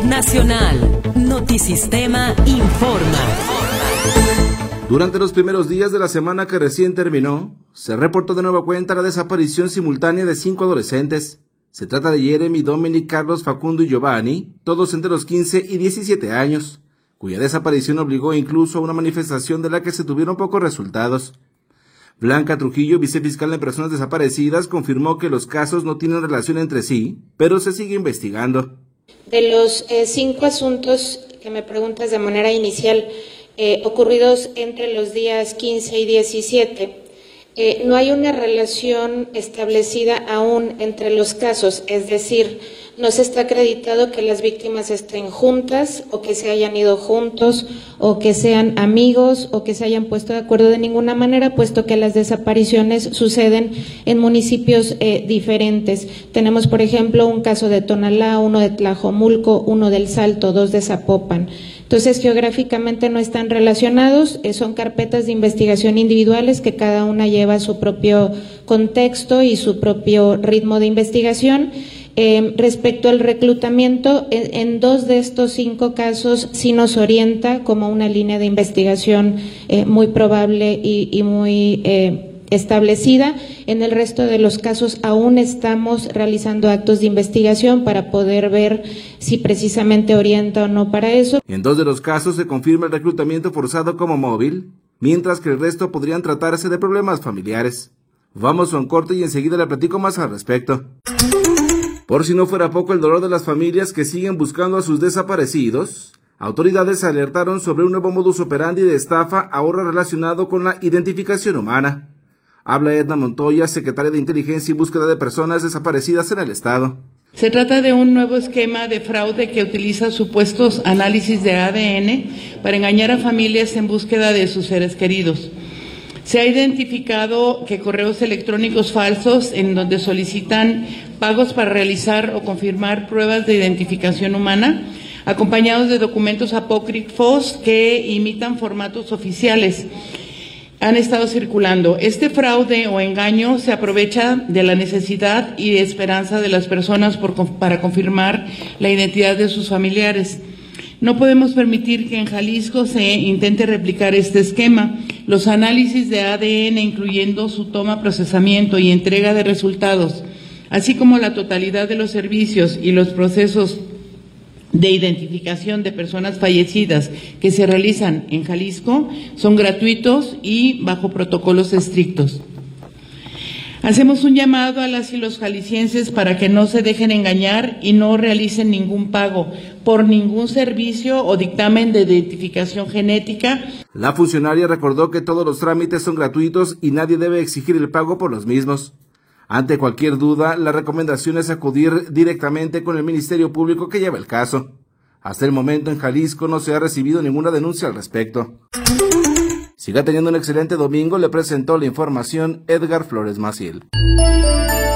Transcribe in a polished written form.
Nacional. Notisistema informa. Durante los primeros días de la semana que recién terminó, se reportó de nueva cuenta la desaparición simultánea de 5 adolescentes. Se trata de Jeremy, Dominic, Carlos, Facundo y Giovanni, todos entre los 15 y 17 años, cuya desaparición obligó incluso a una manifestación de la que se tuvieron pocos resultados. Blanca Trujillo, vicefiscal en personas desaparecidas, confirmó que los casos no tienen relación entre sí, pero se sigue investigando. De los 5 asuntos que me preguntas de manera inicial, ocurridos entre los días 15 y 17, no hay una relación establecida aún entre los casos, es decir, no se está acreditado que las víctimas estén juntas o que se hayan ido juntos o que sean amigos o que se hayan puesto de acuerdo de ninguna manera, puesto que las desapariciones suceden en municipios diferentes. Tenemos, por ejemplo, un caso de Tonalá, uno de Tlajomulco, uno del Salto, 2 de Zapopan. Entonces, geográficamente no están relacionados, son carpetas de investigación individuales que cada una lleva su propio contexto y su propio ritmo de investigación. Respecto al reclutamiento, en 2 de estos 5 casos sí nos orienta como una línea de investigación muy probable y muy establecida. En el resto de los casos aún estamos realizando actos de investigación para poder ver si precisamente orienta o no para eso. En 2 de los casos se confirma el reclutamiento forzado como móvil, mientras que el resto podrían tratarse de problemas familiares. Vamos a un corte y enseguida le platico más al respecto. Por si no fuera poco el dolor de las familias que siguen buscando a sus desaparecidos, autoridades alertaron sobre un nuevo modus operandi de estafa ahora relacionado con la identificación humana. Habla Edna Montoya, secretaria de Inteligencia y Búsqueda de Personas Desaparecidas en el Estado. Se trata de un nuevo esquema de fraude que utiliza supuestos análisis de ADN para engañar a familias en búsqueda de sus seres queridos. Se ha identificado que correos electrónicos falsos en donde solicitan pagos para realizar o confirmar pruebas de identificación humana, acompañados de documentos apócrifos que imitan formatos oficiales, han estado circulando. Este fraude o engaño se aprovecha de la necesidad y de esperanza de las personas para confirmar la identidad de sus familiares. No podemos permitir que en Jalisco se intente replicar este esquema. Los análisis de ADN, incluyendo su toma, procesamiento y entrega de resultados, así como la totalidad de los servicios y los procesos de identificación de personas fallecidas que se realizan en Jalisco, son gratuitos y bajo protocolos estrictos. Hacemos un llamado a las y los jaliscienses para que no se dejen engañar y no realicen ningún pago por ningún servicio o dictamen de identificación genética. La funcionaria recordó que todos los trámites son gratuitos y nadie debe exigir el pago por los mismos. Ante cualquier duda, la recomendación es acudir directamente con el Ministerio Público que lleva el caso. Hasta el momento en Jalisco no se ha recibido ninguna denuncia al respecto. Siga teniendo un excelente domingo, le presentó la información Edgar Flores Maciel.